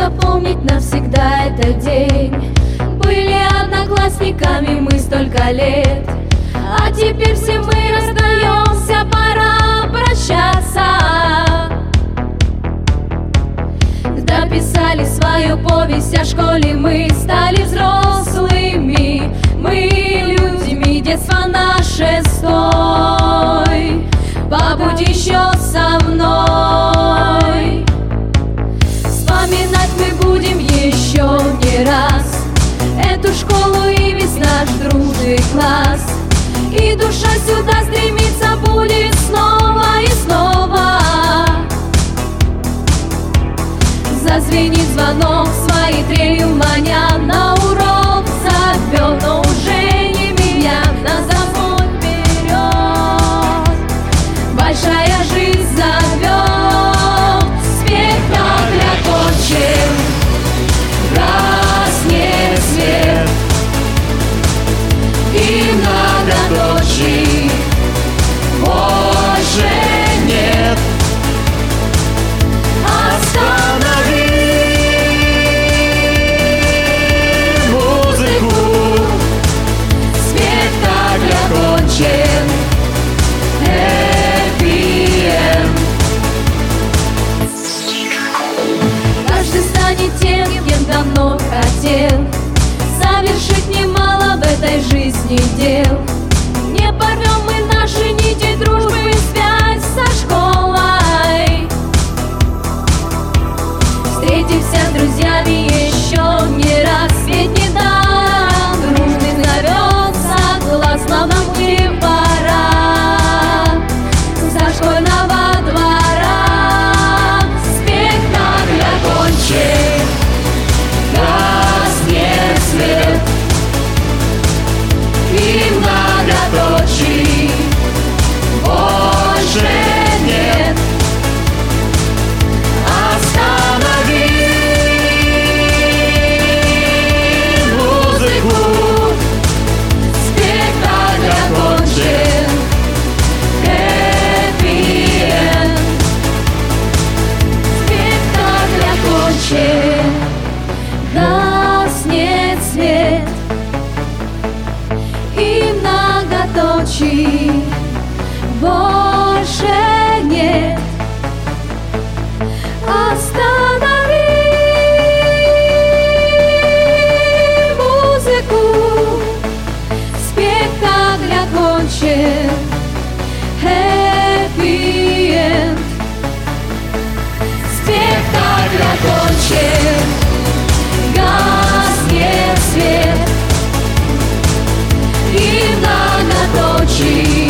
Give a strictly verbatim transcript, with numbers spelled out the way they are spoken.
запомнить навсегда этот день. Были одноклассниками мы столько лет, а теперь все мы расстаемся, пора прощаться. Дописали свою повесть о школе, мы стали взрослыми, мы людьми, детство наше стой, побудь еще со мной. Вспоминать мы будем еще не раз эту школу и весь наш дружный класс, и душа сюда стремиться будет снова и снова. Зазвенит звонок, своей трелью маня, на урок зовет, но уже не меня. Нас забудь вперед, большая жизнь зовет. Спектакль окончен, гаснет свет, и многоточий больше нет. Останови музыку, спектакль окончен, happy end. Каждый станет тем, кем давно хотел, совершить немало в этой жизни дел. Не порвем мы наши нити дружбы, связь со школой. Встретимся с друзьями еще не раз, ведь не дан дружный зовет, согласно нам не пора со школьного двора. Спектакль окончен, гаснет свет, и многоточий больше нет. Останови музыку, спектакль окончен, happy end. Спектакль окончен, гаснет свет, и многоточий больше нет. Останови музыку, спектакль окончен, happy end. Спектакль окончен, гаснет свет, и многоточий